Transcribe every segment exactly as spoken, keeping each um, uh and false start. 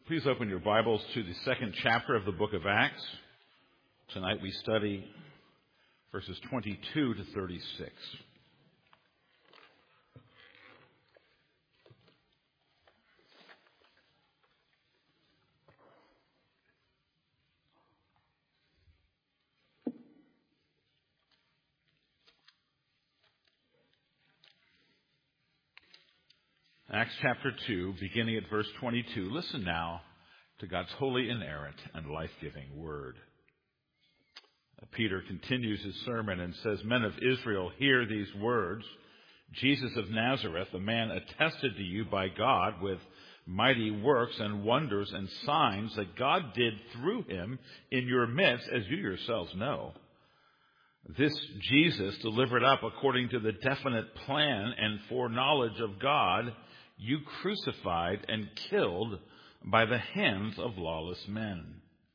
Please open your Bibles to the second chapter of the book of Acts. Tonight we study verses twenty-two to thirty-six. Acts chapter two, beginning at verse twenty-two. Listen now to God's holy, inerrant, and life-giving word. Peter continues his sermon and says, "Men of Israel, hear these words. Jesus of Nazareth, a man attested to you by God with mighty works and wonders and signs that God did through him in your midst, as you yourselves know. This Jesus, delivered up according to the definite plan and foreknowledge of God, you crucified and killed by the hands of lawless men.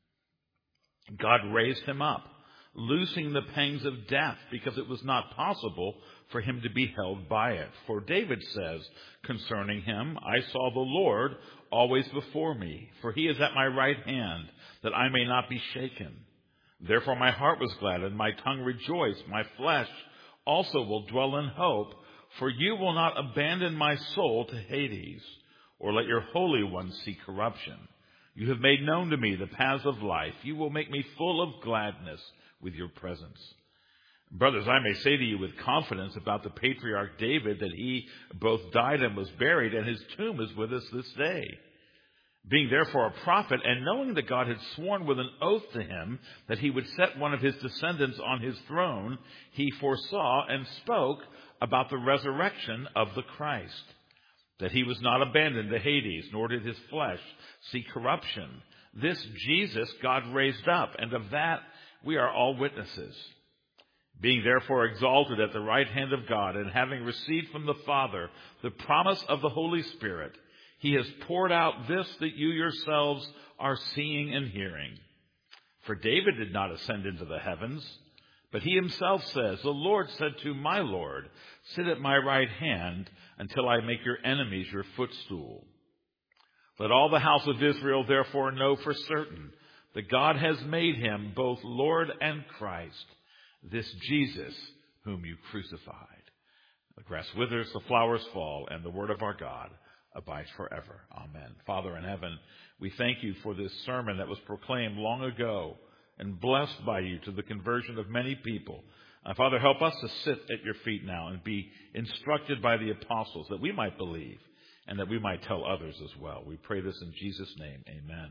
God raised him up, loosing the pangs of death, because it was not possible for him to be held by it. For David says concerning him, I saw the Lord always before me, for he is at my right hand, that I may not be shaken. Therefore my heart was glad, and my tongue rejoiced. My flesh also will dwell in hope, for you will not abandon my soul to Hades, or let your Holy One see corruption. You have made known to me the paths of life. You will make me full of gladness with your presence. Brothers, I may say to you with confidence about the patriarch David that he both died and was buried, and his tomb is with us this day. Being therefore a prophet, and knowing that God had sworn with an oath to him that he would set one of his descendants on his throne, he foresaw and spoke about the resurrection of the Christ, that he was not abandoned to Hades, nor did his flesh see corruption. This Jesus God raised up, and of that we are all witnesses. Being therefore exalted at the right hand of God, and having received from the Father the promise of the Holy Spirit, he has poured out this that you yourselves are seeing and hearing. For David did not ascend into the heavens, but he himself says, the Lord said to my Lord, sit at my right hand until I make your enemies your footstool. Let all the house of Israel therefore know for certain that God has made him both Lord and Christ, this Jesus whom you crucified. The grass withers, the flowers fall, and the word of our God abides forever. Amen. Father in heaven, we thank you for this sermon that was proclaimed long ago and blessed by you to the conversion of many people. Uh, Father, help us to sit at your feet now and be instructed by the apostles, that we might believe and that we might tell others as well. We pray this in Jesus' name. Amen.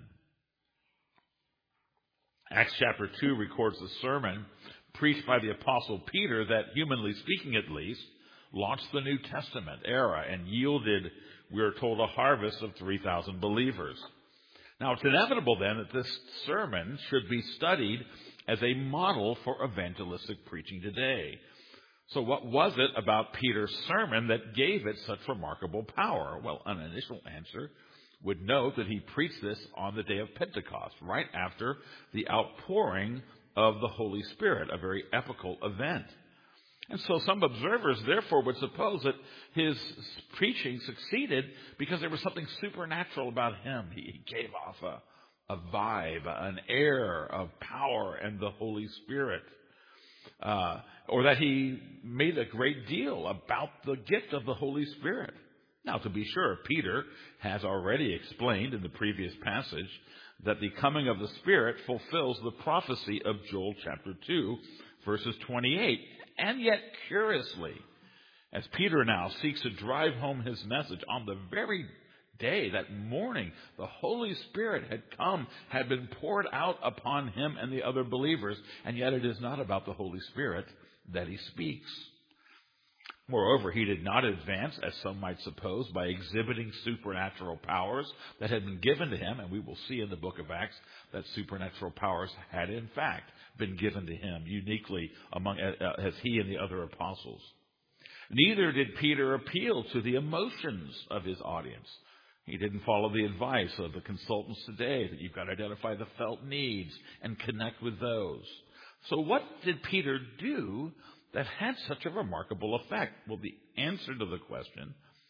Acts chapter two records the sermon preached by the apostle Peter that, humanly speaking at least, launched the New Testament era and yielded, we are told, a harvest of three thousand believers. Now, it's inevitable then that this sermon should be studied as a model for evangelistic preaching today. So what was it about Peter's sermon that gave it such remarkable power? Well, an initial answer would note that he preached this on the day of Pentecost, right after the outpouring of the Holy Spirit, a very epochal event. And so some observers, therefore, would suppose that his preaching succeeded because there was something supernatural about him. He gave off a, a vibe, an air of power and the Holy Spirit. Uh, or that he made a great deal about the gift of the Holy Spirit. Now, to be sure, Peter has already explained in the previous passage that the coming of the Spirit fulfills the prophecy of Joel chapter two, verses twenty-eight. And yet, curiously, as Peter now seeks to drive home his message, on the very day, that morning, the Holy Spirit had come, had been poured out upon him and the other believers, and yet it is not about the Holy Spirit that he speaks. Moreover, he did not advance, as some might suppose, by exhibiting supernatural powers that had been given to him, and we will see in the book of Acts that supernatural powers had in fact been given to him uniquely among uh, as he and the other apostles. Neither did Peter appeal to the emotions of his audience. He didn't follow the advice of the consultants today that you've got to identify the felt needs and connect with those. So what did Peter do that had such a remarkable effect? Well, the answer to the question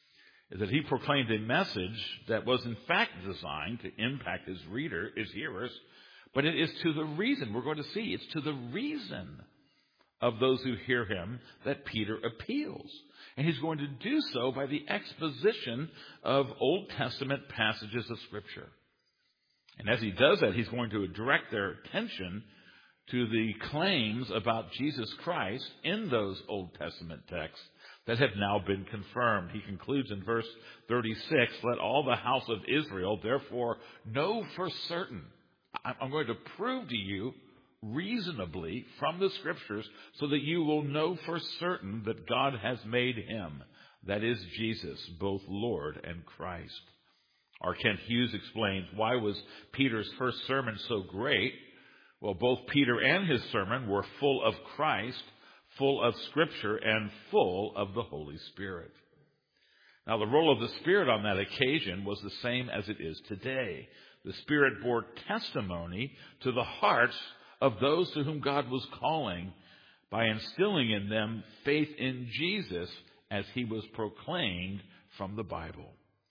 is that he proclaimed a message that was in fact designed to impact his reader, his hearers, but it is to the reason, we're going to see, it's to the reason of those who hear him that Peter appeals. And he's going to do so by the exposition of Old Testament passages of Scripture. And as he does that, he's going to direct their attention to the claims about Jesus Christ in those Old Testament texts that have now been confirmed. He concludes in verse thirty-six, "Let all the house of Israel therefore know for certain." I'm going to prove to you reasonably from the Scriptures so that you will know for certain that God has made him, that is Jesus, both Lord and Christ. R. Kent Hughes explains, why was Peter's first sermon so great? Well, both Peter and his sermon were full of Christ, full of Scripture, and full of the Holy Spirit. Now, the role of the Spirit on that occasion was the same as it is today. The Spirit bore testimony to the hearts of those to whom God was calling by instilling in them faith in Jesus as he was proclaimed from the Bible.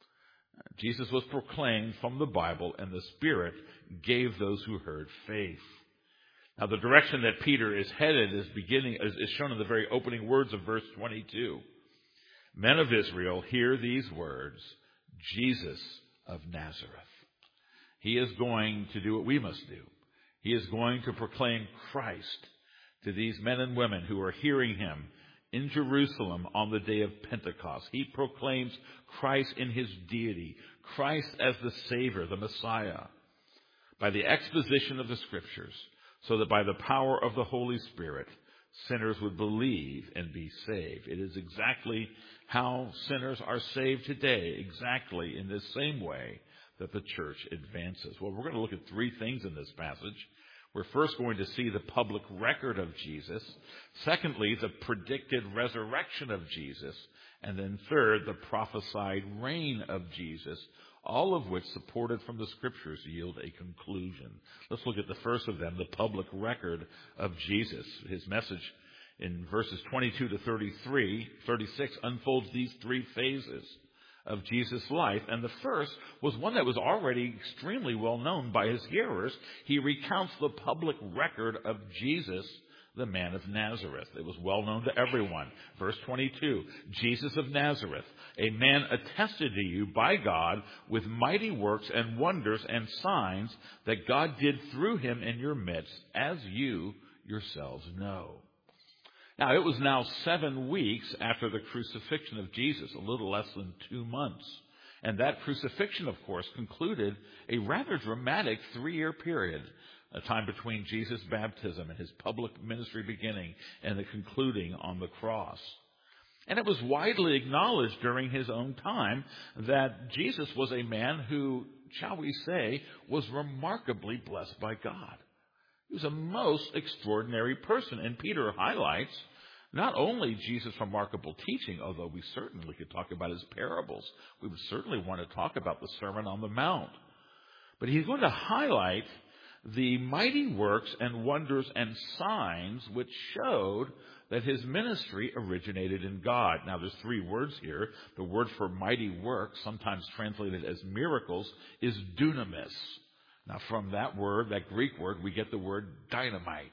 Jesus was proclaimed from the Bible, and the Spirit gave those who heard faith. Now, the direction that Peter is headed is beginning is, is shown in the very opening words of verse twenty-two. "Men of Israel, hear these words, Jesus of Nazareth." He is going to do what we must do. He is going to proclaim Christ to these men and women who are hearing him in Jerusalem on the day of Pentecost. He proclaims Christ in his deity, Christ as the Savior, the Messiah, by the exposition of the Scriptures, so that by the power of the Holy Spirit, sinners would believe and be saved. It is exactly how sinners are saved today, exactly in the same way that the church advances. Well, we're going to look at three things in this passage. We're first going to see the public record of Jesus. Secondly, the predicted resurrection of Jesus. And then third, the prophesied reign of Jesus, all of which, supported from the Scriptures, yield a conclusion. Let's look at the first of them, the public record of Jesus. His message in verses twenty-two to thirty-three, thirty-six unfolds these three phases of Jesus' life. And the first was one that was already extremely well known by his hearers. He recounts the public record of Jesus, the man of Nazareth. It was well known to everyone. Verse twenty-two, "Jesus of Nazareth, a man attested to you by God with mighty works and wonders and signs that God did through him in your midst, as you yourselves know." Now, it was now seven weeks after the crucifixion of Jesus, a little less than two months. And that crucifixion, of course, concluded a rather dramatic three-year period, a time between Jesus' baptism and his public ministry beginning and the concluding on the cross. And it was widely acknowledged during his own time that Jesus was a man who, shall we say, was remarkably blessed by God. He was a most extraordinary person. And Peter highlights not only Jesus' remarkable teaching, although we certainly could talk about his parables. We would certainly want to talk about the Sermon on the Mount. But he's going to highlight the mighty works and wonders and signs which showed that his ministry originated in God. Now, there's three words here. The word for mighty works, sometimes translated as miracles, is dunamis. Now, from that word, that Greek word, we get the word dynamite.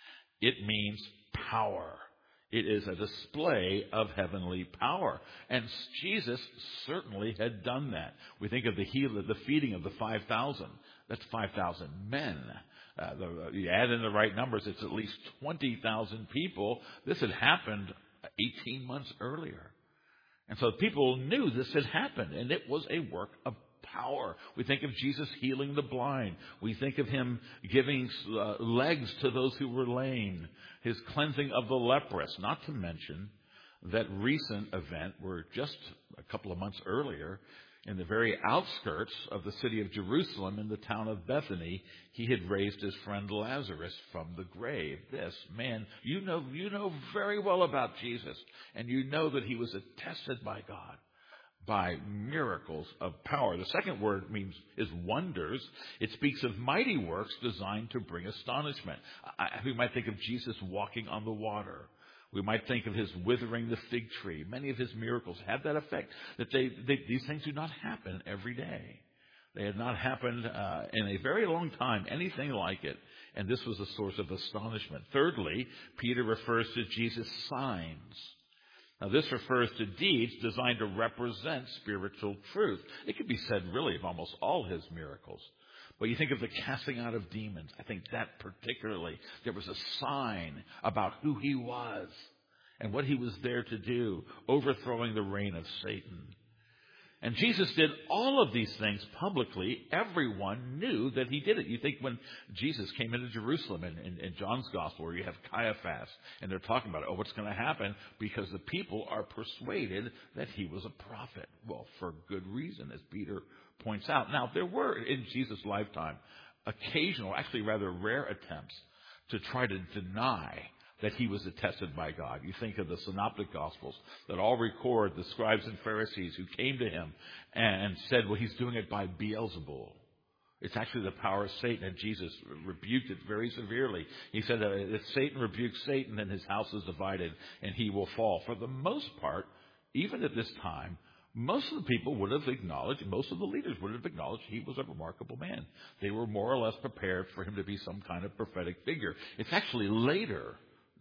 It means power. It is a display of heavenly power. And Jesus certainly had done that. We think of the healing, the feeding of the five thousand. That's five thousand men. Uh, the, you add in the right numbers, it's at least twenty thousand people. This had happened eighteen months earlier. And so people knew this had happened, and it was a work of power. We think of Jesus healing the blind. We think of him giving uh, legs to those who were lame, his cleansing of the leprous, not to mention that recent event where just a couple of months earlier, in the very outskirts of the city of Jerusalem, in the town of Bethany, he had raised his friend Lazarus from the grave. This man, you know, you know very well about Jesus, and you know that he was attested by God by miracles of power. The second word means is wonders. It speaks of mighty works designed to bring astonishment. I, we might think of Jesus walking on the water. We might think of his withering the fig tree. Many of his miracles had that effect, that they, they, these things do not happen every day. They had not happened uh, in a very long time, anything like it. And this was a source of astonishment. Thirdly, Peter refers to Jesus' signs. Now, this refers to deeds designed to represent spiritual truth. It could be said, really, of almost all his miracles. But you think of the casting out of demons. I think that particularly, there was a sign about who he was and what he was there to do, overthrowing the reign of Satan. And Jesus did all of these things publicly. Everyone knew that he did it. You think when Jesus came into Jerusalem in, in, in John's Gospel, where you have Caiaphas, and they're talking about, oh, what's going to happen? Because the people are persuaded that he was a prophet. Well, for good reason, as Peter points out. Now, there were, in Jesus' lifetime, occasional, actually rather rare attempts to try to deny that he was attested by God. You think of the Synoptic Gospels that all record the scribes and Pharisees who came to him and said, well, he's doing it by Beelzebul. It's actually the power of Satan, and Jesus rebuked it very severely. He said that if Satan rebukes Satan, then his house is divided and he will fall. For the most part, even at this time, most of the people would have acknowledged, most of the leaders would have acknowledged he was a remarkable man. They were more or less prepared for him to be some kind of prophetic figure. It's actually later,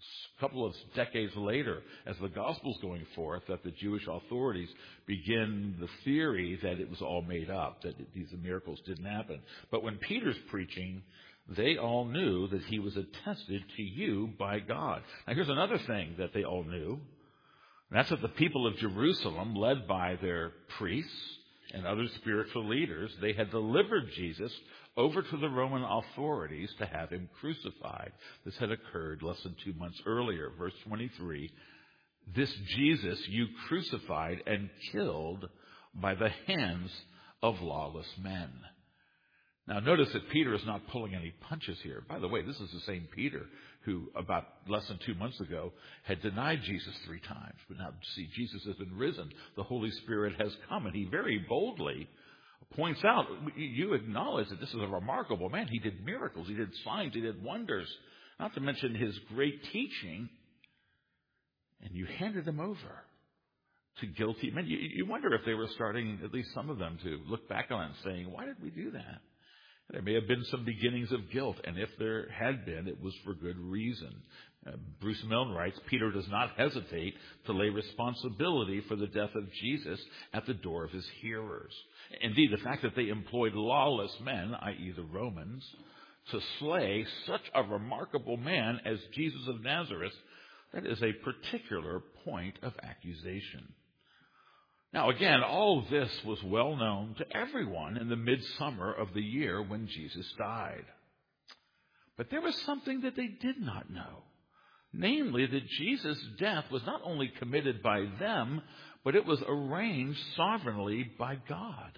a couple of decades later, as the gospel's going forth, that the Jewish authorities begin the theory that it was all made up, that these miracles didn't happen. But when Peter's preaching, they all knew that he was attested to you by God. Now here's another thing that they all knew. And that's that the people of Jerusalem, led by their priests and other spiritual leaders, they had delivered Jesus over to the Roman authorities to have him crucified. This had occurred less than two months earlier. Verse twenty-three, this Jesus you crucified and killed by the hands of lawless men. Now notice that Peter is not pulling any punches here. By the way, this is the same Peter who about less than two months ago had denied Jesus three times. But now, see, Jesus has been risen. The Holy Spirit has come, and he very boldly points out, you acknowledge that this is a remarkable man. He did miracles. He did signs. He did wonders. Not to mention his great teaching. And you handed him over to guilty men. You, you wonder if they were starting, at least some of them, to look back on it and saying, why did we do that? There may have been some beginnings of guilt, and if there had been, it was for good reason. Uh, Bruce Milne writes, Peter does not hesitate to lay responsibility for the death of Jesus at the door of his hearers. Indeed, the fact that they employed lawless men, that is the Romans, to slay such a remarkable man as Jesus of Nazareth, that is a particular point of accusation. Now, again, all this was well known to everyone in the midsummer of the year when Jesus died. But there was something that they did not know. Namely, that Jesus' death was not only committed by them, but it was arranged sovereignly by God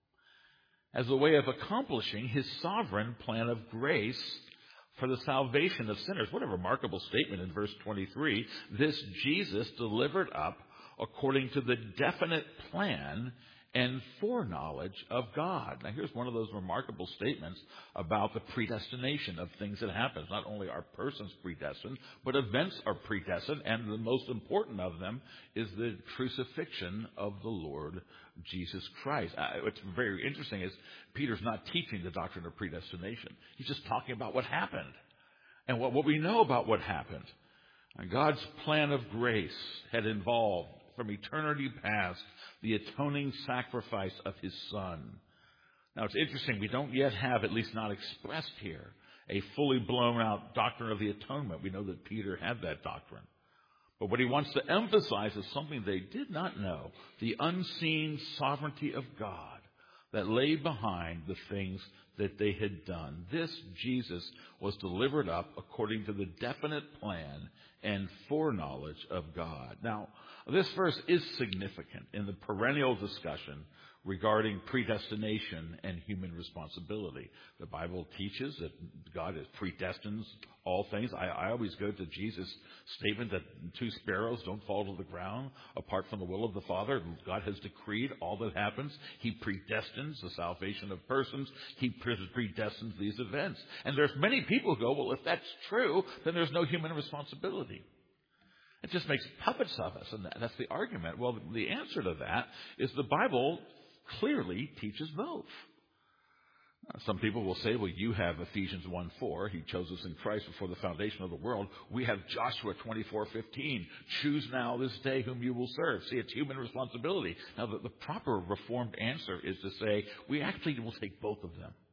as a way of accomplishing his sovereign plan of grace for the salvation of sinners. What a remarkable statement in verse twenty-three. This Jesus delivered up according to the definite plan and foreknowledge of God. Now, here's one of those remarkable statements about the predestination of things that happen. Not only are persons predestined, but events are predestined, and the most important of them is the crucifixion of the Lord Jesus Christ. Uh, what's very interesting is Peter's not teaching the doctrine of predestination. He's just talking about what happened and what, what we know about what happened. And God's plan of grace had involved, from eternity past, the atoning sacrifice of his Son. Now, it's interesting, we don't yet have, at least not expressed here, a fully blown out doctrine of the atonement. We know that Peter had that doctrine. But what he wants to emphasize is something they did not know, the unseen sovereignty of God that lay behind the things that they had done. This Jesus was delivered up according to the definite plan and foreknowledge of God. Now, this verse is significant in the perennial discussion regarding predestination and human responsibility. The Bible teaches that God is predestines all things. I, I always go to Jesus' statement that two sparrows don't fall to the ground apart from the will of the Father. God has decreed all that happens. He predestines the salvation of persons. He predestines these events. And there's many people who go, well, if that's true, then there's no human responsibility. It just makes puppets of us, and that's the argument. Well, the answer to that is the Bible clearly teaches both. Some people will say, well, you have Ephesians one four. He chose us in Christ before the foundation of the world. We have Joshua twenty-four fifteen. Choose now this day whom you will serve. See, it's human responsibility. Now, the, the proper Reformed answer is to say, we actually will take both of them.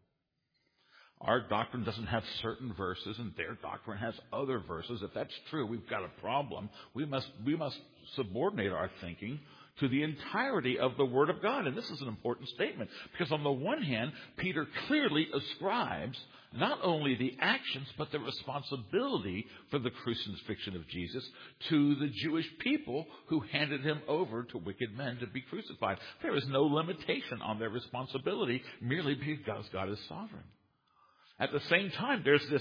Our doctrine doesn't have certain verses, and their doctrine has other verses. If that's true, we've got a problem. We must, we must subordinate our thinking to the entirety of the Word of God. And this is an important statement, because on the one hand, Peter clearly ascribes not only the actions, but the responsibility for the crucifixion of Jesus to the Jewish people who handed him over to wicked men to be crucified. There is no limitation on their responsibility, merely because God is sovereign. At the same time, there's this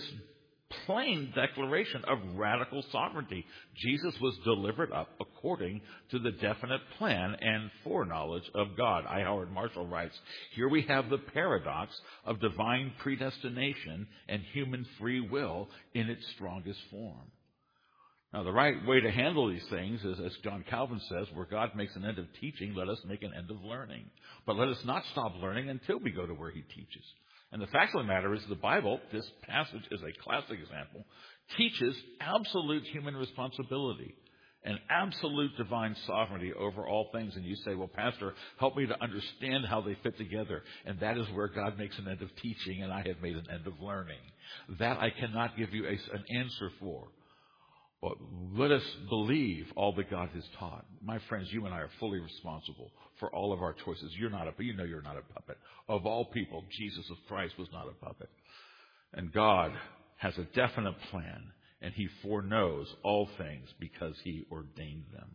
plain declaration of radical sovereignty. Jesus was delivered up according to the definite plan and foreknowledge of God. I. Howard Marshall writes, here we have the paradox of divine predestination and human free will in its strongest form. Now, the right way to handle these things is, as John Calvin says, where God makes an end of teaching, let us make an end of learning. But let us not stop learning until we go to where he teaches. And the fact of the matter is the Bible, this passage is a classic example, teaches absolute human responsibility and absolute divine sovereignty over all things. And you say, well, Pastor, help me to understand how they fit together. And that is where God makes an end of teaching and I have made an end of learning. That I cannot give you a, an answer for. But let us believe all that God has taught. My friends, you and I are fully responsible for all of our choices. You're not a, you know you're not a puppet. Of all people, Jesus of Christ was not a puppet. And God has a definite plan, and he foreknows all things because he ordained them.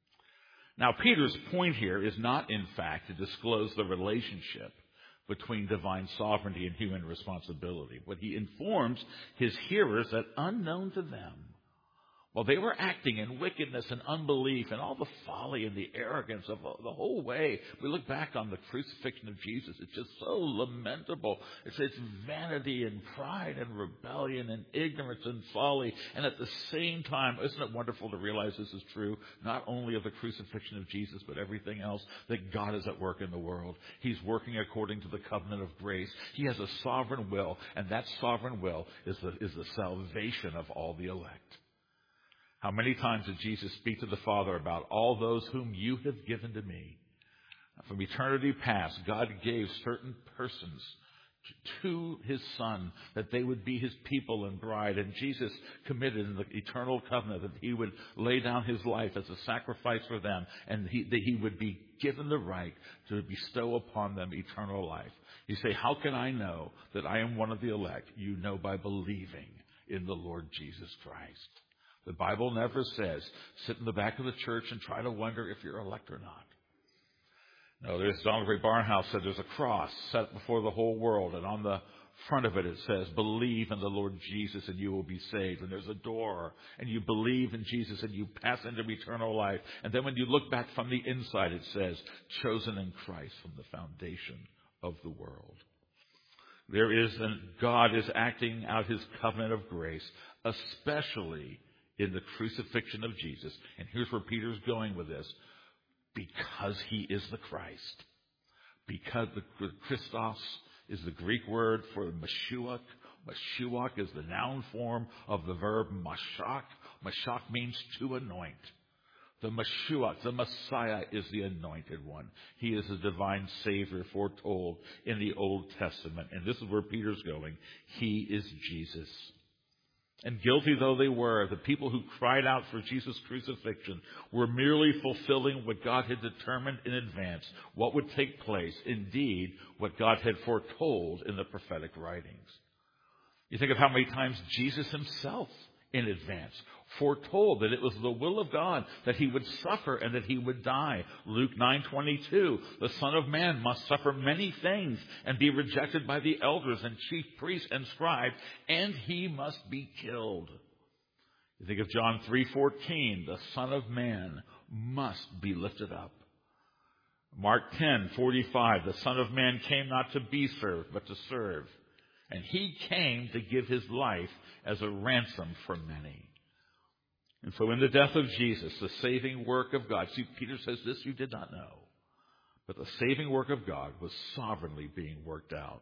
Now, Peter's point here is not, in fact, to disclose the relationship between divine sovereignty and human responsibility. But he informs his hearers that unknown to them, well, they were acting in wickedness and unbelief and all the folly and the arrogance of the whole way. We look back on the crucifixion of Jesus. It's just so lamentable. It's, it's vanity and pride and rebellion and ignorance and folly. And at the same time, isn't it wonderful to realize this is true, not only of the crucifixion of Jesus, but everything else, that God is at work in the world. He's working according to the covenant of grace. He has a sovereign will, and that sovereign will is the, is the salvation of all the elect. How many times did Jesus speak to the Father about all those whom you have given to me? From eternity past, God gave certain persons to his Son that they would be his people and bride. And Jesus committed in the eternal covenant that he would lay down his life as a sacrifice for them, and he, that he would be given the right to bestow upon them eternal life. You say, how can I know that I am one of the elect? You know by believing in the Lord Jesus Christ. The Bible never says, sit in the back of the church and try to wonder if you're elect or not. No, there's Donald Ray Barnhouse said there's a cross set before the whole world, and on the front of it it says, believe in the Lord Jesus and you will be saved. And there's a door, and you believe in Jesus and you pass into eternal life. And then when you look back from the inside, it says, chosen in Christ from the foundation of the world. There is, and God is acting out his covenant of grace, especially in the crucifixion of Jesus. And here's where Peter's going with this. Because he is the Christ. Because the Christos is the Greek word for Mashiach. Mashiach is the noun form of the verb mashach. Mashach means to anoint. The Mashiach, the Messiah, is the anointed one. He is the divine Savior foretold in the Old Testament. And this is where Peter's going. He is Jesus. And guilty though they were, the people who cried out for Jesus' crucifixion were merely fulfilling what God had determined in advance, what would take place, indeed, what God had foretold in the prophetic writings. You think of how many times Jesus himself, in advance, foretold that it was the will of God that he would suffer and that he would die. Luke nine twenty-two, the Son of Man must suffer many things and be rejected by the elders and chief priests and scribes, and he must be killed. You think of John three fourteen, the Son of Man must be lifted up. Mark ten forty-five, the Son of Man came not to be served, but to serve. And he came to give his life as a ransom for many. And so in the death of Jesus, the saving work of God, see, Peter says this you did not know, but the saving work of God was sovereignly being worked out.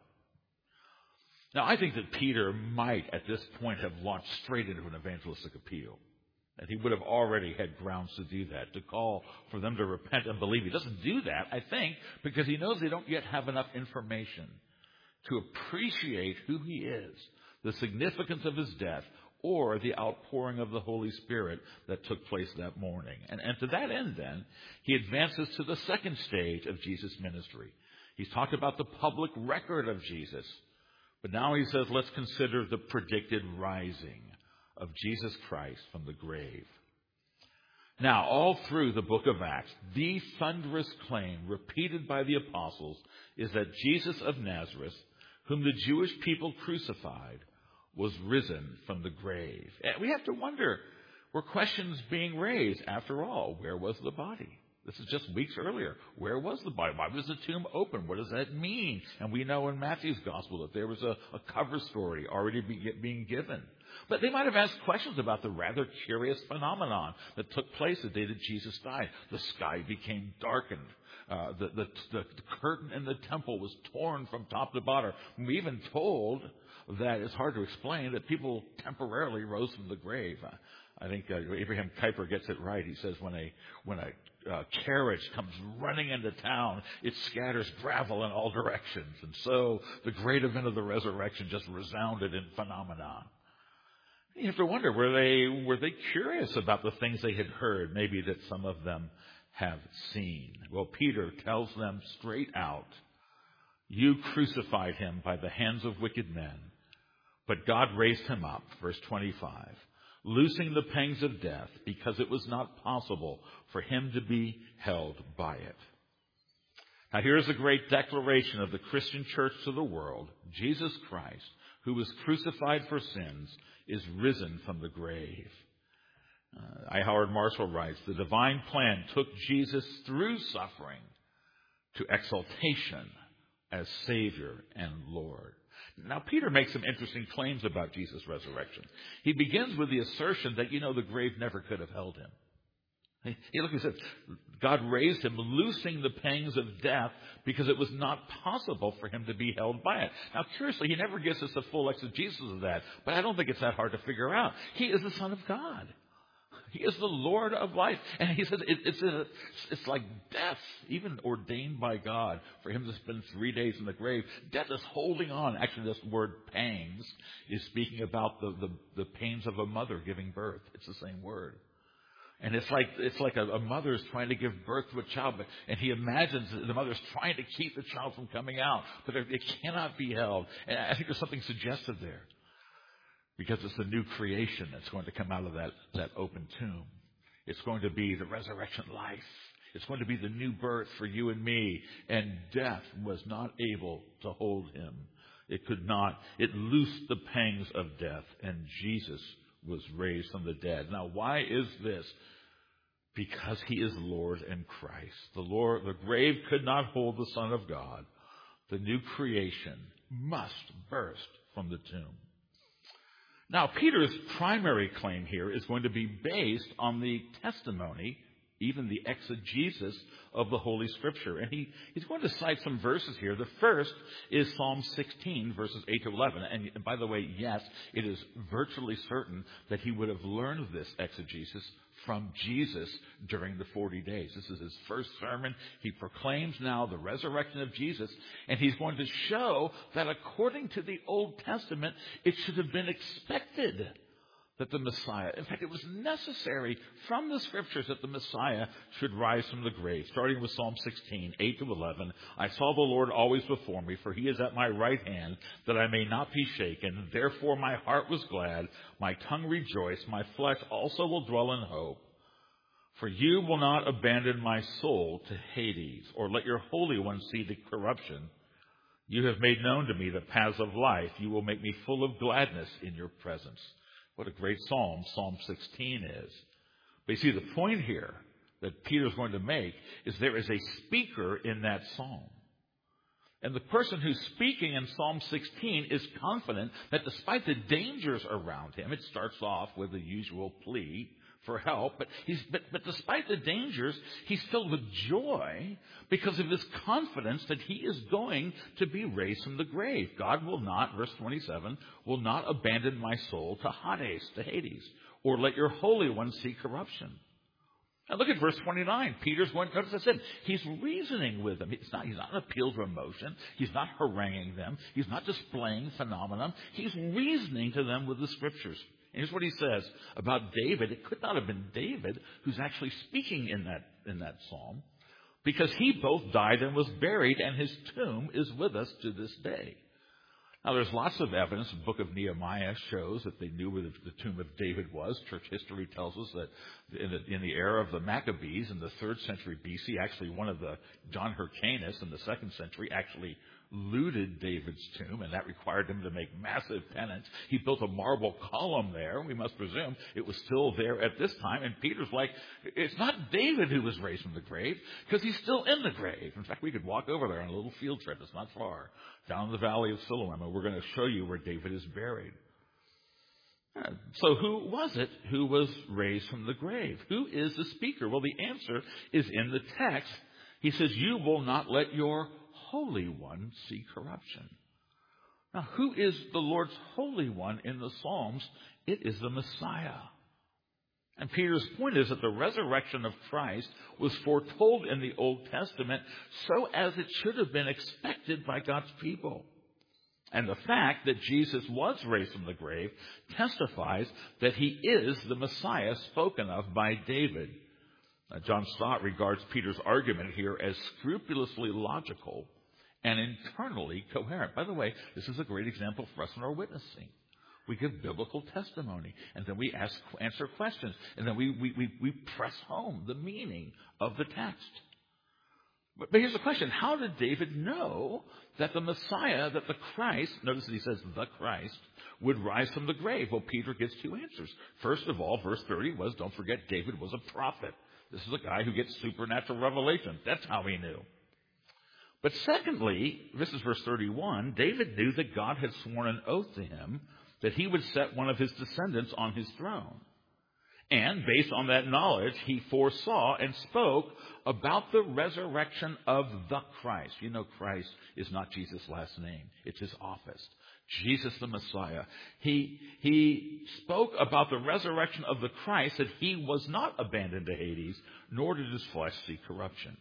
Now, I think that Peter might, at this point, have launched straight into an evangelistic appeal. And he would have already had grounds to do that, to call for them to repent and believe. He doesn't do that, I think, because he knows they don't yet have enough information to appreciate who he is, the significance of his death, or the outpouring of the Holy Spirit that took place that morning. And, and to that end, then, he advances to the second stage of Jesus' ministry. He's talked about the public record of Jesus. But now he says, let's consider the predicted rising of Jesus Christ from the grave. Now, all through the book of Acts, the thunderous claim repeated by the apostles is that Jesus of Nazareth, whom the Jewish people crucified, was risen from the grave. And we have to wonder, were questions being raised? After all, where was the body? This is just weeks earlier. Where was the body? Why was the tomb open? What does that mean? And we know in Matthew's gospel that there was a, a cover story already be, being given. But they might have asked questions about the rather curious phenomenon that took place the day that Jesus died. The sky became darkened. Uh, the, the, the, the curtain in the temple was torn from top to bottom. We even told that it's hard to explain that people temporarily rose from the grave. Uh, I think uh, Abraham Kuyper gets it right. He says when a when a uh, carriage comes running into town, it scatters gravel in all directions. And so the great event of the resurrection just resounded in phenomenon. You have to wonder, were they were they curious about the things they had heard, maybe that some of them have seen? Well, Peter tells them straight out, you crucified him by the hands of wicked men, but God raised him up, verse twenty-five, loosing the pangs of death, because it was not possible for him to be held by it. Now here's a great declaration of the Christian church to the world. Jesus Christ, who was crucified for sins, is risen from the grave. Uh, I. Howard Marshall writes, the divine plan took Jesus through suffering to exaltation as Savior and Lord. Now, Peter makes some interesting claims about Jesus' resurrection. He begins with the assertion that, you know, the grave never could have held him. He, he look, he says, God raised him, loosing the pangs of death, because it was not possible for him to be held by it. Now, curiously, he never gives us a full exegesis of that, but I don't think it's that hard to figure out. He is the Son of God. He is the Lord of life. And he says it, it's, a, it's like death, even ordained by God, for him to spend three days in the grave. Death is holding on. Actually, this word pangs is speaking about the, the, the pains of a mother giving birth. It's the same word. And it's like it's like a, a mother's trying to give birth to a child, but, and he imagines that the mother's trying to keep the child from coming out, but it cannot be held. And I think there's something suggestive there, because it's the new creation that's going to come out of that, that open tomb. It's going to be the resurrection life. It's going to be the new birth for you and me. And death was not able to hold him. It could not. It loosed the pangs of death, and Jesus was raised from the dead. Now, why is this? Because he is Lord and Christ. The Lord, the grave could not hold the Son of God. The new creation must burst from the tomb. Now, Peter's primary claim here is going to be based on the testimony, even the exegesis of the Holy Scripture. And he, he's going to cite some verses here. The first is Psalm sixteen, verses eight to eleven. And, and by the way, yes, it is virtually certain that he would have learned this exegesis from Jesus during the forty days. This is his first sermon. He proclaims now the resurrection of Jesus, and he's going to show that according to the Old Testament, it should have been expected that the Messiah, in fact, it was necessary from the Scriptures that the Messiah should rise from the grave. Starting with Psalm sixteen, eight to eleven, I saw the Lord always before me, for he is at my right hand, that I may not be shaken. Therefore my heart was glad, my tongue rejoiced, my flesh also will dwell in hope. For you will not abandon my soul to Hades, or let your Holy One see the corruption. You have made known to me the paths of life. You will make me full of gladness in your presence. What a great psalm Psalm sixteen is. But you see, the point here that Peter's going to make is there is a speaker in that psalm. And the person who's speaking in Psalm sixteen is confident that despite the dangers around him, it starts off with the usual plea for help. But, he's, but, but despite the dangers, he's filled with joy because of his confidence that he is going to be raised from the grave. God will not, verse twenty-seven, will not abandon my soul to Hades, to Hades, or let your Holy One see corruption. Now look at verse twenty-nine. Peter's going, notice I said, he's reasoning with them. It's not, he's not an appeal to emotion. He's not haranguing them. He's not displaying phenomenon. He's reasoning to them with the scriptures. And here's what he says about David. It could not have been David who's actually speaking in that, in that psalm, because he both died and was buried, and his tomb is with us to this day. Now, there's lots of evidence. The book of Nehemiah shows that they knew where the, the tomb of David was. Church history tells us that in the, in the era of the Maccabees in the third century B C, actually one of the, John Hyrcanus in the second century, actually looted David's tomb, and that required him to make massive penance. He built a marble column there. We must presume it was still there at this time. And Peter's like, it's not David who was raised from the grave, because he's still in the grave. In fact, we could walk over there on a little field trip. It's not far, down the valley of Siloam, and we're going to show you where David is buried. So who was it who was raised from the grave? Who is the speaker? Well, the answer is in the text. He says, you will not let your Holy One see corruption. Now, who is the Lord's Holy One in the Psalms? It is the Messiah. And Peter's point is that the resurrection of Christ was foretold in the Old Testament so as it should have been expected by God's people. And the fact that Jesus was raised from the grave testifies that he is the Messiah spoken of by David. Now, John Stott regards Peter's argument here as scrupulously logical and internally coherent. By the way, this is a great example for us in our witnessing. We give biblical testimony, and then we ask, answer questions, and then we, we, we, we press home the meaning of the text. But, but here's the question. How did David know that the Messiah, that the Christ, notice that he says the Christ, would rise from the grave? Well, Peter gives two answers. First of all, verse thirty was, don't forget, David was a prophet. This is a guy who gets supernatural revelation. That's how he knew. But secondly, this is verse thirty-one, David knew that God had sworn an oath to him that he would set one of his descendants on his throne. And based on that knowledge, he foresaw and spoke about the resurrection of the Christ. You know, Christ is not Jesus' last name. It's his office. Jesus the Messiah. He, he spoke about the resurrection of the Christ, that he was not abandoned to Hades, nor did his flesh see corruption.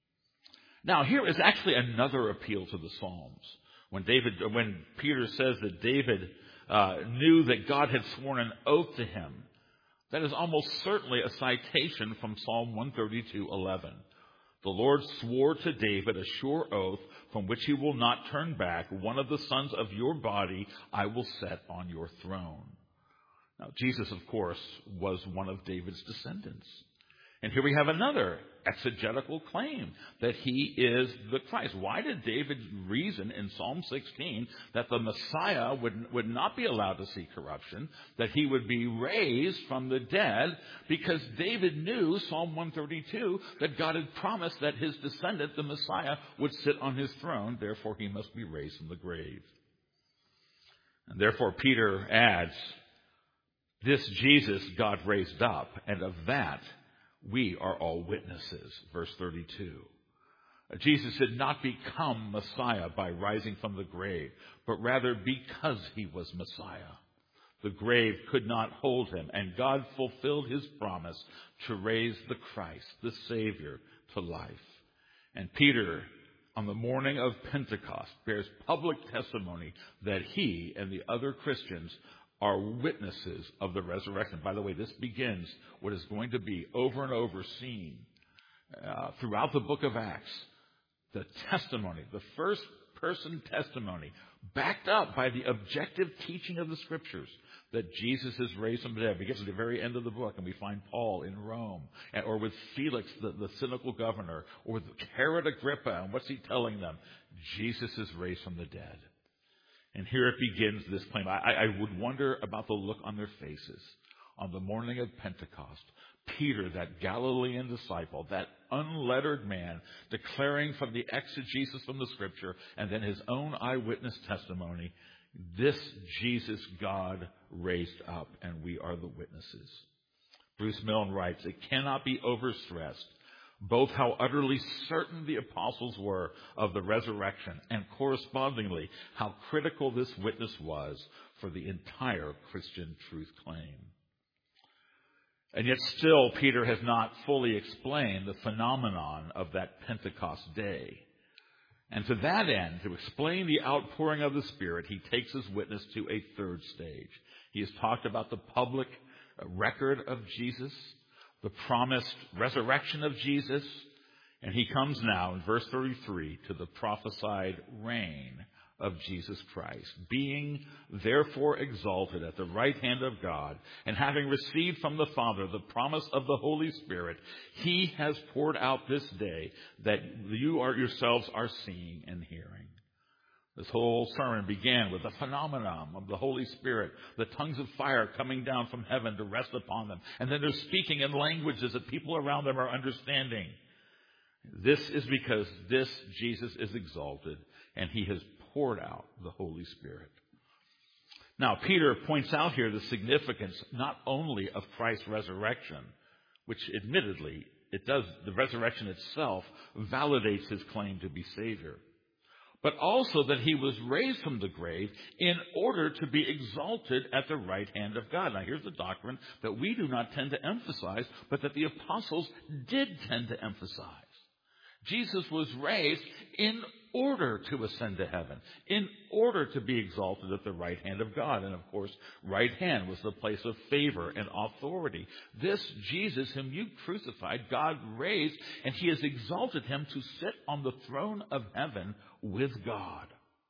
Now, here is actually another appeal to the Psalms. When David, when Peter says that David uh, knew that God had sworn an oath to him, that is almost certainly a citation from Psalm one thirty-two eleven. The Lord swore to David a sure oath from which he will not turn back. One of the sons of your body I will set on your throne. Now, Jesus, of course, was one of David's descendants. And here we have another exegetical claim that he is the Christ. Why did David reason in Psalm sixteen that the Messiah would, would not be allowed to see corruption, that he would be raised from the dead? Because David knew, Psalm one thirty-two, that God had promised that his descendant, the Messiah, would sit on his throne. Therefore, he must be raised from the grave. And therefore, Peter adds, this Jesus God raised up, and of that we are all witnesses. Verse thirty-two. Jesus did not become Messiah by rising from the grave, but rather because he was Messiah. The grave could not hold him, and God fulfilled his promise to raise the Christ, the Savior, to life. And Peter, on the morning of Pentecost, bears public testimony that he and the other Christians are witnesses of the resurrection. By the way, this begins what is going to be over and over seen uh, throughout the book of Acts. The testimony, the first person testimony, backed up by the objective teaching of the Scriptures, that Jesus is raised from the dead. We get to the very end of the book and we find Paul in Rome, or with Felix, the, the cynical governor, or with Herod Agrippa, and what's he telling them? Jesus is raised from the dead. And here it begins, this claim. I, I would wonder about the look on their faces on the morning of Pentecost. Peter, that Galilean disciple, that unlettered man, declaring from the exegesis from the Scripture and then his own eyewitness testimony, this Jesus God raised up, and we are the witnesses. Bruce Milne writes, it cannot be overstressed both how utterly certain the apostles were of the resurrection and correspondingly how critical this witness was for the entire Christian truth claim. And yet still, Peter has not fully explained the phenomenon of that Pentecost day. And to that end, to explain the outpouring of the Spirit, he takes his witness to a third stage. He has talked about the public record of Jesus, the promised resurrection of Jesus, and he comes now in verse thirty-three to the prophesied reign of Jesus Christ, being therefore exalted at the right hand of God, and having received from the Father the promise of the Holy Spirit, he has poured out this day that you are yourselves are seeing and hearing. This whole sermon began with the phenomenon of the Holy Spirit, the tongues of fire coming down from heaven to rest upon them. And then they're speaking in languages that people around them are understanding. This is because this Jesus is exalted and he has poured out the Holy Spirit. Now, Peter points out here the significance not only of Christ's resurrection, which admittedly it does, the resurrection itself validates his claim to be Savior, but also that he was raised from the grave in order to be exalted at the right hand of God. Now, here's the doctrine that we do not tend to emphasize, but that the apostles did tend to emphasize. Jesus was raised in order to ascend to heaven, in order to be exalted at the right hand of God. And, of course, right hand was the place of favor and authority. This Jesus, whom you crucified, God raised, and he has exalted him to sit on the throne of heaven with God.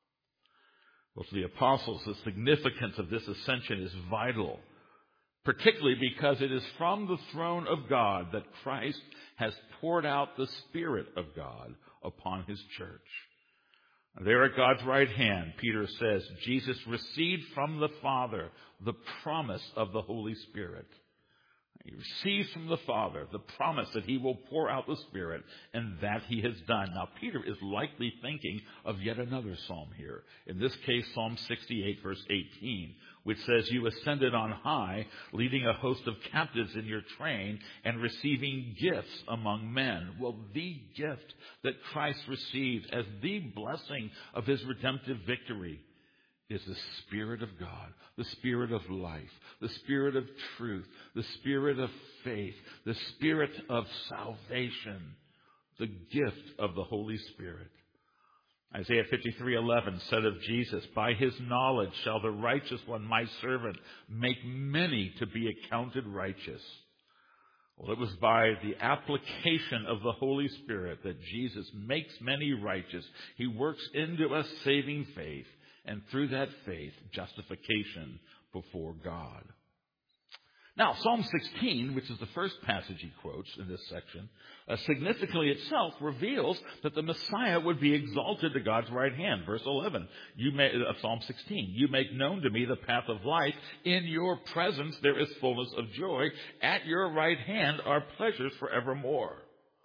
Well, to the apostles, the significance of this ascension is vital, particularly because it is from the throne of God that Christ has poured out the Spirit of God upon his church. There at God's right hand, Peter says, Jesus received from the Father the promise of the Holy Spirit. He receives from the Father the promise that he will pour out the Spirit, and that he has done. Now, Peter is likely thinking of yet another psalm here. In this case, Psalm sixty-eight, verse eighteen, which says, you ascended on high, leading a host of captives in your train, and receiving gifts among men. Well, the gift that Christ received as the blessing of his redemptive victory is the Spirit of God, the Spirit of life, the Spirit of truth, the Spirit of faith, the Spirit of salvation, the gift of the Holy Spirit. Isaiah fifty-three eleven said of Jesus, by his knowledge shall the righteous one, my servant, make many to be accounted righteous. Well, it was by the application of the Holy Spirit that Jesus makes many righteous. He works into us saving faith, and through that faith, justification before God. Now, Psalm sixteen, which is the first passage he quotes in this section, uh, significantly itself reveals that the Messiah would be exalted to God's right hand. Verse eleven, you may, uh, Psalm sixteen, you make known to me the path of life. In your presence there is fullness of joy. At your right hand are pleasures forevermore.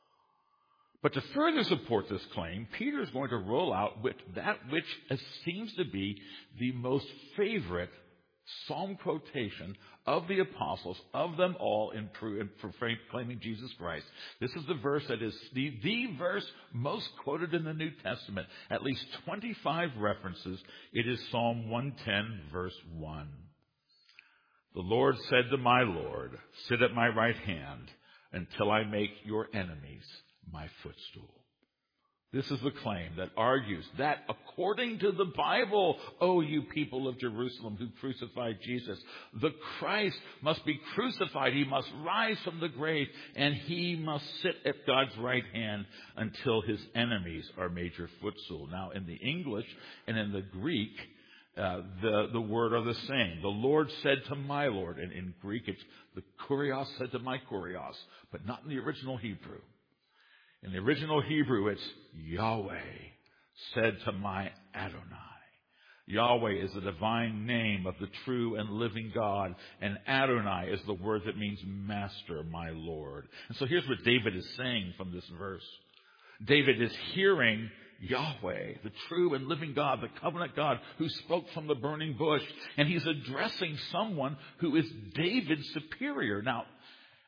But to further support this claim, Peter is going to roll out with that which seems to be the most favorite psalm quotation of the apostles, of them all, in proclaiming Jesus Christ. This is the verse that is the, the verse most quoted in the New Testament. At least twenty-five references. It is Psalm one ten, verse one. The Lord said to my Lord, sit at my right hand until I make your enemies my footstool. This is the claim that argues that according to the Bible, O you people of Jerusalem who crucified Jesus, the Christ must be crucified. He must rise from the grave, and he must sit at God's right hand until his enemies are made your footstool. Now, in the English and in the Greek, uh, the, the word are the same. The Lord said to my Lord, and in Greek it's the kurios said to my kurios, but not in the original Hebrew. In the original Hebrew, it's Yahweh said to my Adonai. Yahweh is the divine name of the true and living God, and Adonai is the word that means master, my Lord. And so here's what David is saying from this verse. David is hearing Yahweh, the true and living God, the covenant God who spoke from the burning bush, and he's addressing someone who is David's superior. Now,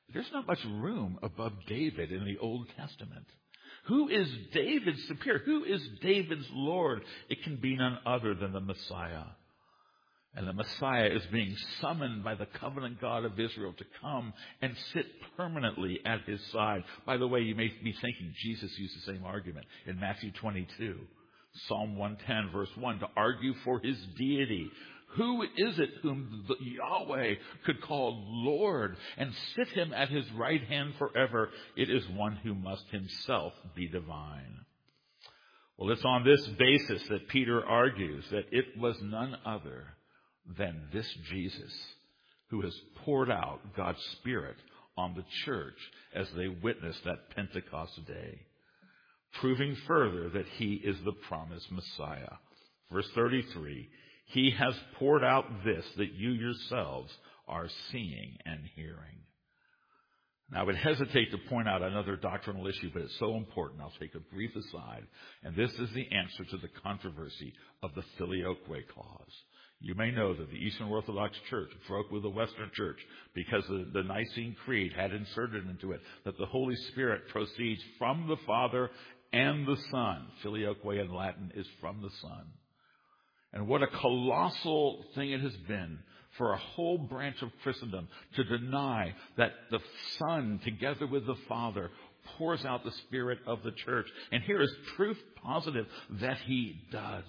There's not much room above David in the Old Testament. Who is David's superior? Who is David's Lord? It can be none other than the Messiah. And the Messiah is being summoned by the covenant God of Israel to come and sit permanently at his side. By the way, you may be thinking Jesus used the same argument in Matthew twenty-two, Psalm one ten, verse one, to argue for his deity. Who is it whom the Yahweh could call Lord and sit him at his right hand forever? It is one who must himself be divine. Well, it's on this basis that Peter argues that it was none other than this Jesus who has poured out God's Spirit on the church as they witnessed that Pentecost day, proving further that he is the promised Messiah. Verse thirty-three, he has poured out this that you yourselves are seeing and hearing. Now, I would hesitate to point out another doctrinal issue, but it's so important. I'll take a brief aside. And this is the answer to the controversy of the Filioque clause. You may know that the Eastern Orthodox Church broke with the Western Church because the, the Nicene Creed had inserted into it that the Holy Spirit proceeds from the Father and the Son. Filioque in Latin is from the Son. And what a colossal thing it has been for a whole branch of Christendom to deny that the Son, together with the Father, pours out the Spirit of the church. And here is proof positive that he does.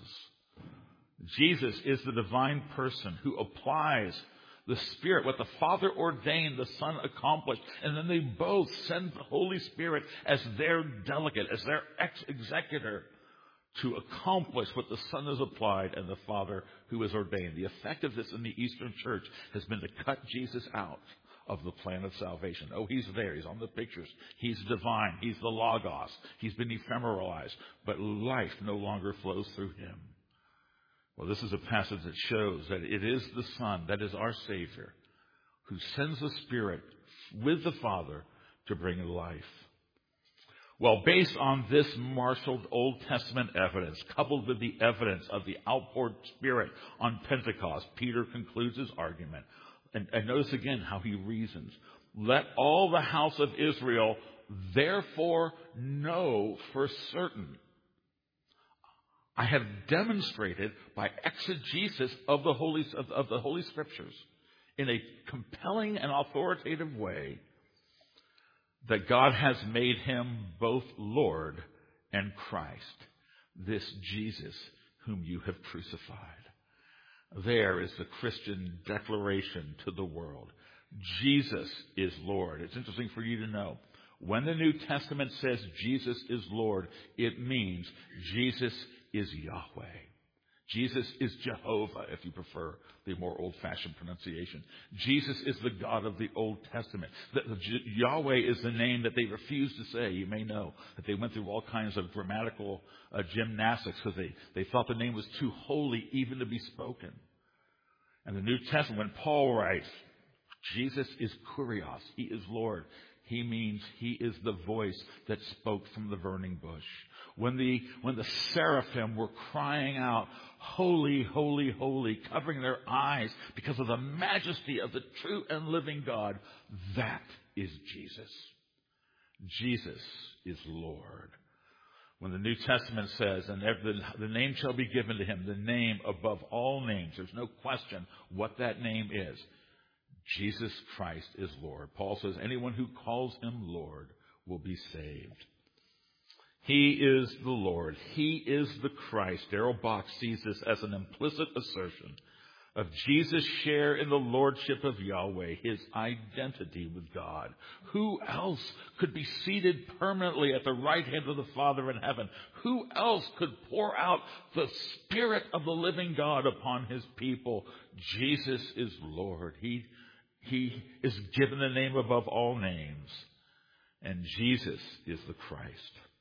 Jesus is the divine person who applies the Spirit, what the Father ordained, the Son accomplished, and then they both send the Holy Spirit as their delegate, as their ex-executor, to accomplish what the Son has applied and the Father who has ordained. The effect of this in the Eastern Church has been to cut Jesus out of the plan of salvation. Oh, he's there. He's on the pictures. He's divine. He's the Logos. He's been ephemeralized. But life no longer flows through him. Well, this is a passage that shows that it is the Son, that is our Savior, who sends the Spirit with the Father to bring life. Well, based on this marshaled Old Testament evidence, coupled with the evidence of the outpoured Spirit on Pentecost, Peter concludes his argument. And, and notice again how he reasons. Let all the house of Israel therefore know for certain. I have demonstrated by exegesis of the Holy, of, of the Holy Scriptures in a compelling and authoritative way that God has made him both Lord and Christ, this Jesus whom you have crucified. There is the Christian declaration to the world. Jesus is Lord. It's interesting for you to know. When the New Testament says Jesus is Lord, it means Jesus is Yahweh. Jesus is Jehovah, if you prefer the more old-fashioned pronunciation. Jesus is the God of the Old Testament. The, the, Yahweh is the name that they refuse to say. You may know that they went through all kinds of grammatical uh, gymnastics because they, they thought the name was too holy even to be spoken. And the New Testament, when Paul writes, Jesus is Kurios, he is Lord, he means he is the voice that spoke from the burning bush. When the, when the seraphim were crying out, holy, holy, holy, covering their eyes because of the majesty of the true and living God, that is Jesus. Jesus is Lord. When the New Testament says, and the, the name shall be given to him, the name above all names, there's no question what that name is. Jesus Christ is Lord. Paul says anyone who calls him Lord will be saved. He is the Lord. He is the Christ. Darrell Bock sees this as an implicit assertion of Jesus' share in the lordship of Yahweh, his identity with God. Who else could be seated permanently at the right hand of the Father in heaven? Who else could pour out the Spirit of the living God upon his people? Jesus is Lord. He, he is given the name above all names. And Jesus is the Christ.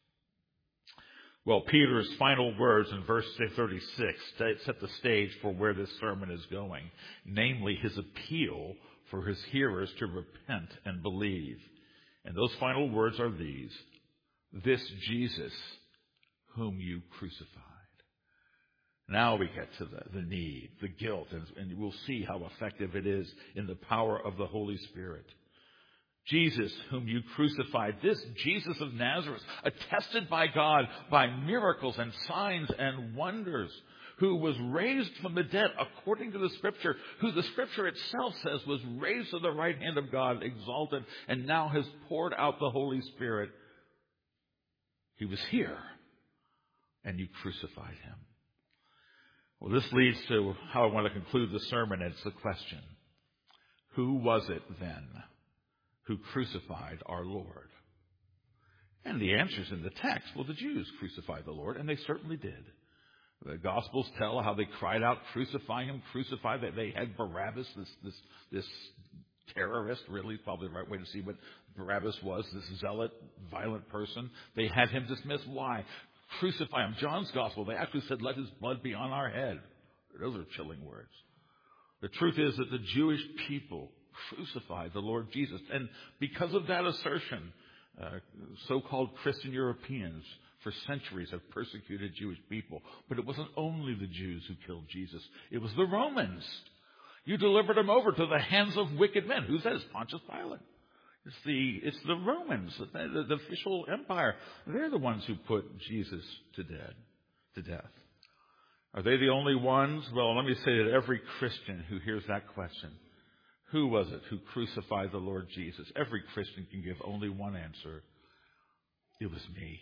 Well, Peter's final words in verse thirty-six set the stage for where this sermon is going, namely his appeal for his hearers to repent and believe. And those final words are these: this Jesus whom you crucified. Now we get to the, the need, the guilt, and, and we'll see how effective it is in the power of the Holy Spirit. Jesus, whom you crucified, this Jesus of Nazareth, attested by God by miracles and signs and wonders, who was raised from the dead according to the Scripture, who the Scripture itself says was raised to the right hand of God, exalted, and now has poured out the Holy Spirit. He was here, and you crucified him. Well, this leads to how I want to conclude the sermon. It's the question: who was it then who crucified our Lord? And the answer's in the text. Well, the Jews crucified the Lord, and they certainly did. The Gospels tell how they cried out, "Crucify him, crucify." That they had Barabbas, this this this terrorist, really probably the right way to see what Barabbas was, this zealot, violent person. They had him dismissed. Why? Crucify him. John's Gospel, they actually said, "Let his blood be on our head." Those are chilling words. The truth is that the Jewish people crucified the Lord Jesus. And because of that assertion, uh, so-called Christian Europeans for centuries have persecuted Jewish people. But it wasn't only the Jews who killed Jesus. It was the Romans. You delivered him over to the hands of wicked men. Who says? Pontius Pilate. It's the, it's the Romans, the, the, the official empire. They're the ones who put Jesus to death, to death. Are they the only ones? Well, let me say that every Christian who hears that question, who was it who crucified the Lord Jesus? Every Christian can give only one answer. It was me.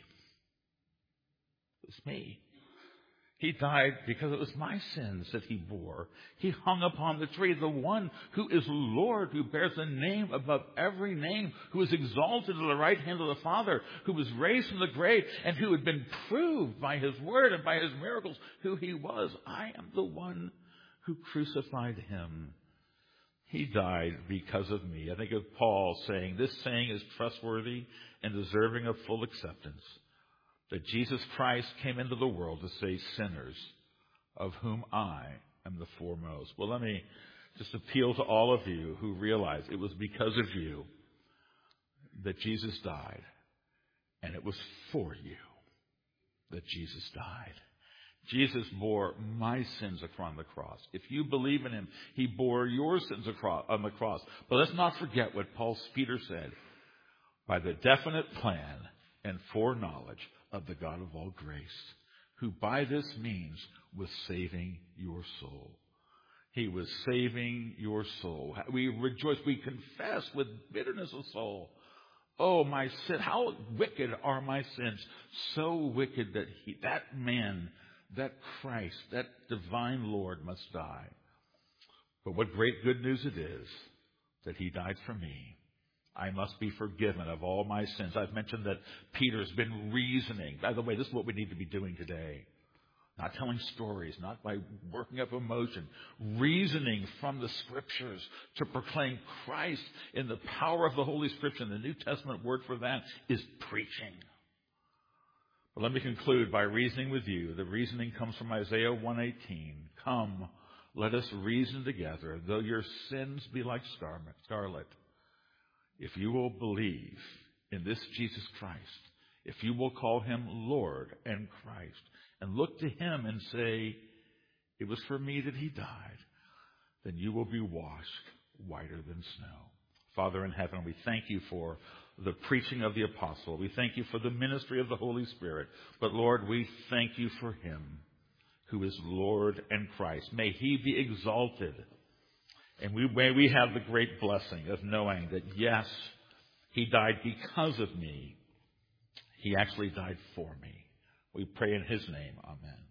It was me. He died because it was my sins that he bore. He hung upon the tree. The one who is Lord, who bears the name above every name, who is exalted to the right hand of the Father, who was raised from the grave, and who had been proved by his word and by his miracles who he was. I am the one who crucified him. He died because of me. I think of Paul saying, this saying is trustworthy and deserving of full acceptance, that Jesus Christ came into the world to save sinners, of whom I am the foremost. Well, let me just appeal to all of you who realize it was because of you that Jesus died, and it was for you that Jesus died. Jesus bore my sins upon the cross. If you believe in him, he bore your sins across, on the cross. But let's not forget what Paul Peter said, by the definite plan and foreknowledge of the God of all grace, who by this means was saving your soul. He was saving your soul. We rejoice, we confess with bitterness of soul, oh, my sin, how wicked are my sins. So wicked that he, that man, that Christ, that divine Lord must die. But what great good news it is that he died for me. I must be forgiven of all my sins. I've mentioned that Peter's been reasoning. By the way, this is what we need to be doing today. Not telling stories, not by working up emotion. Reasoning from the Scriptures to proclaim Christ in the power of the Holy Scripture. And the New Testament word for that is preaching. But let me conclude by reasoning with you. The reasoning comes from Isaiah one eighteen. Come, let us reason together. Though your sins be like scarlet, if you will believe in this Jesus Christ, if you will call him Lord and Christ, and look to him and say, it was for me that he died, then you will be washed whiter than snow. Father in heaven, we thank you for the preaching of the apostle. We thank you for the ministry of the Holy Spirit. But Lord, we thank you for him who is Lord and Christ. May he be exalted. And we, may we have the great blessing of knowing that, yes, he died because of me. He actually died for me. We pray in his name. Amen.